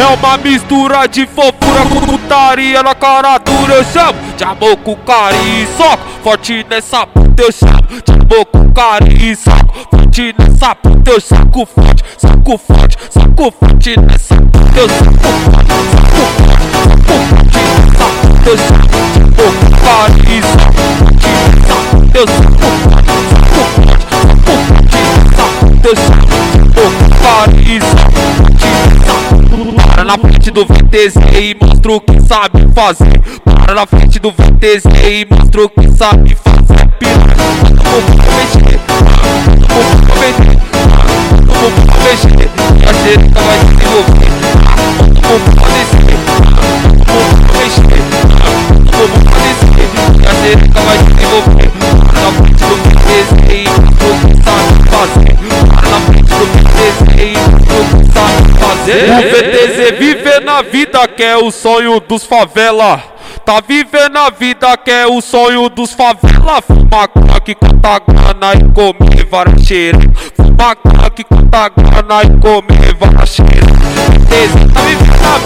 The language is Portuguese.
É uma mistura de fofura com putaria na cara dura. Eu chamo de amor com carinho e soco forte nessa puta. Eu chamo de amor com carinho e soco forte nessa puta. Eu saco forte, saco forte, saco forte nessa puta. Eu saco forte, saco forte, saco forte nessa puta. Eu chamo de amor com carinho e soco forte nessa puta. Eu saco forte, saco forte, saco forte nessa puta. Eu chamo de amor com carinho e soco forte nessa puta. Para na frente do VTZ e mostra o que sabe fazer. Para na frente do VTZ e mostra o que sabe fazer. Piranha, vou mexer, vou mexer, vou mexer. A xereca vai se envolver. Vou descer, vou mexer, vou descer. A xereca vai se envolver. Para na frente do VTZ e mostra o que sabe fazer. Para na frente do VTZ e mostra o que sabe fazer. O VTZ vive na vida que é o sonho dos favela. Tá vivendo a vida que é o sonho dos favela. Fuma crack, conta grana e comer várias xerecas. Fuma crack, conta grana e comer várias xerecas. VTZ tá vivendo a